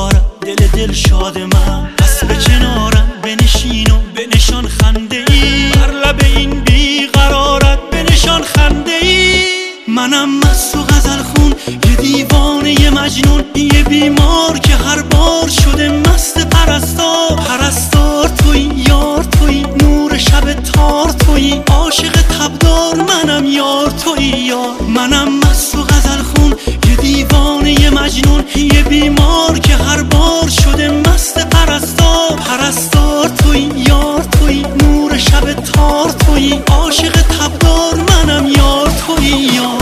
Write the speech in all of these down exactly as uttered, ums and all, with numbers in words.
دارم دل دل شاد من، پس به کنارم بنشین و بنشان خنده ای، بر لب این بیقرارت بنشان خنده ای. منم مست و غزل خون، یه دیوانه یه مجنون، یه بیمار که هر بار شده مست پرستار. پرستار توی، یار توی، نور شب تار توی، عاشق تبدار منم یار توی یار. منم مست و غزل خون، یه دیوانه یه مجنون، یه بیمار که هر بار شده مست پرستار. پرستار توی، یار توی، نور شب تار توی، عاشق تبدار منم یار توی یار.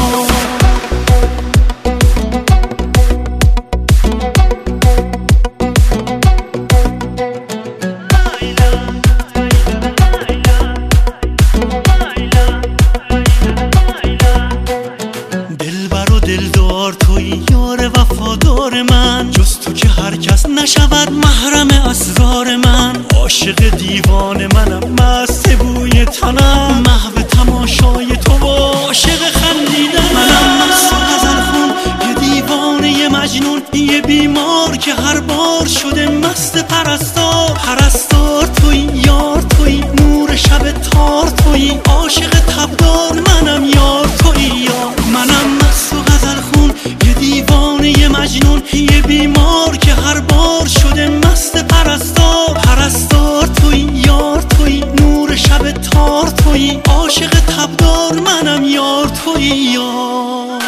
دلدار توی، یار وفادار من، جز تو که هر کس نشود محرم اسرار من. عاشق دیوانه منم، مست بوی تنم، محو تماشای تو و عاشق خندیدن. منم مست و غزل خون، یه دیوانه یه مجنون، یه بیمار که هر بار شده مست پرستار. پرستار توی، یار توی، نور شب تار توی، عاشق تبدار منم یار توی یار. منم مست و غزل خون، یه دیوانه یه مجنون، یه بیمار که هر بار شده مست پرستار. پرستار توی، یار توی، نور شب تار توی، عاشق تبدار منم یار توی یار.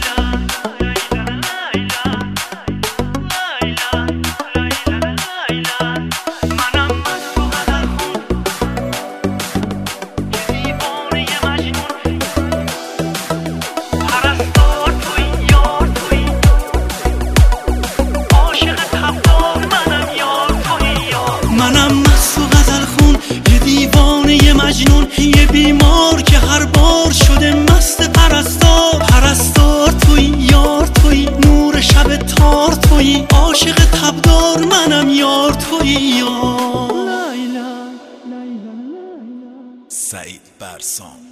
منم مست و غزل خون، یه دیوانه یه مجنون، یه بیمار که هر بار شده مست پرستار. پرستار توی، یار توی، نور شب تار توی، عاشق تبدار منم یار توی یار. سعید برسام.